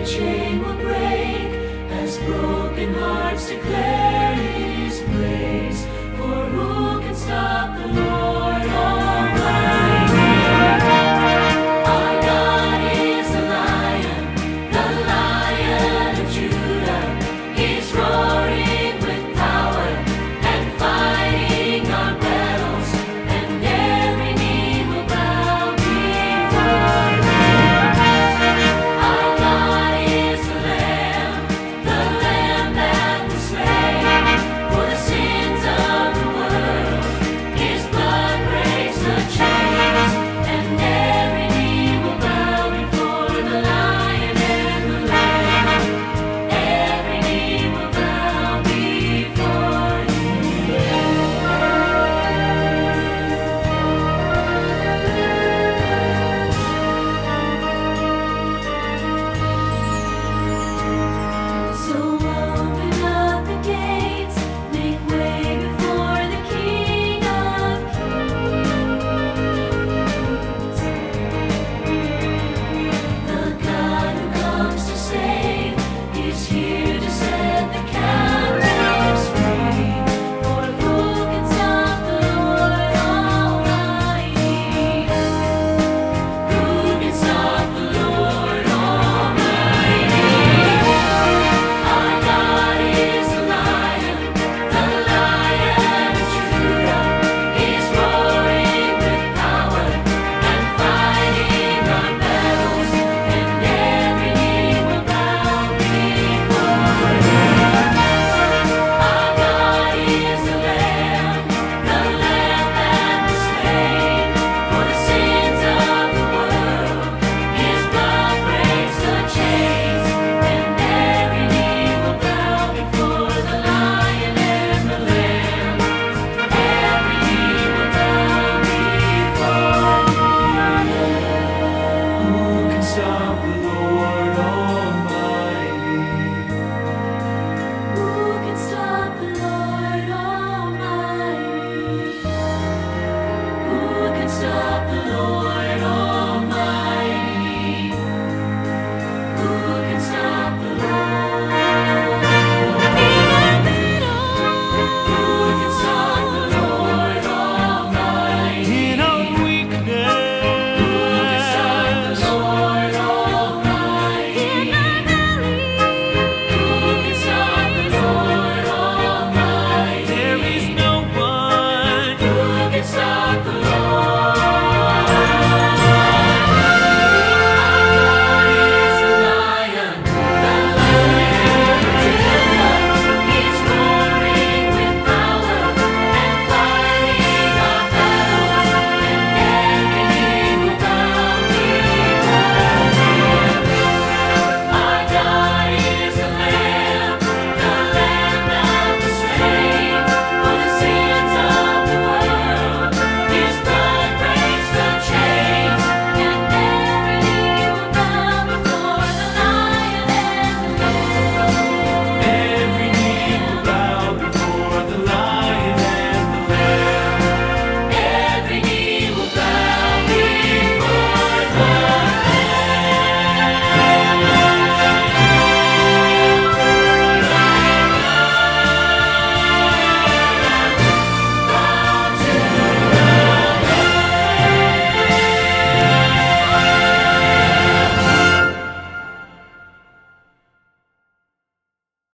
every chain will break as broken hearts declare His praise. For who can stop the Lord Almighty? Our God is the Lion of Judah. He's roaring with power and fighting our battles, and every knee will bow before Him. Our God is the Lamb that was slain for the sins of the world. His blood breaks the chains, and every knee will bow before the Lion and the Lamb. Every knee will bow before Him. So open up the gates, make way before the King of Kings. The God who comes to save is here to set the captives free. For who can stop the Lord Almighty? Who can stop the Lord Almighty? Our God is the Lion of Judah. He's roaring with power and fighting our battles, and every knee will bow before Him. Our God is the Lamb that was slain for the sins of the world. His blood breaks the chains, and every knee will bow before the Lion and the Lamb. Every knee will bow before Him. Who can stop